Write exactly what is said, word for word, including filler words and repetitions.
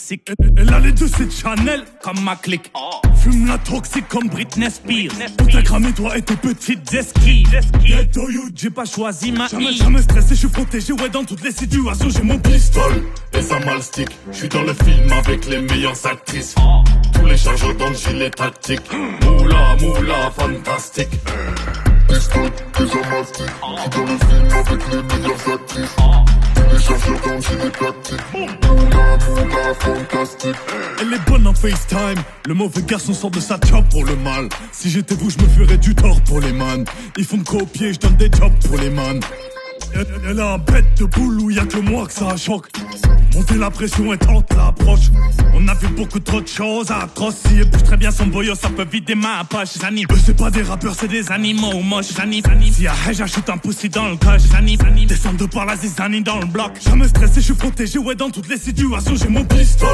toxique. Elle a les deux, c'est Chanel, comme ma clique. Fume la toxique comme Britney Spears. Tout est cramé, toi et tes petites esquives. Ghetto youth, j'ai pas choisi ma Jamais, jamais stressé, je suis protégé, ouais, dans toutes les situations, j'ai mon pistol. Et ça mal stick, je suis dans le film avec les meilleures actrices. Tous les chargeurs dans le gilet tactique. Moula, moula, fantastique. Pistol, et ça mal stick, je suis dans le film avec les meilleures actrices. Les chargeurs dans le gilet tactique. Moula, moula, fantastique. Elle est bonne en FaceTime. Le mauvais garçon sort de sa job pour le mal. Si j'étais vous, je me ferais du tort pour les man. Ils font de copier, je donne des jobs pour les man. Elle, elle a un bête de boule où y'a que moi que ça choque. Monter la pression et tente l'approche. On a vu beaucoup trop de choses atroces. Si elle bouge très bien son boyau, ça peut vider ma poche. J'anime. Eux c'est pas des rappeurs, c'est des animaux moches. J'anime. Si y'a haine, j'achète un poussi dans le coche. J'anime. Descends de par la zizanie dans le bloc. Jamais stressé, je suis protégé, ouais, dans toutes les situations, j'ai mon pistol.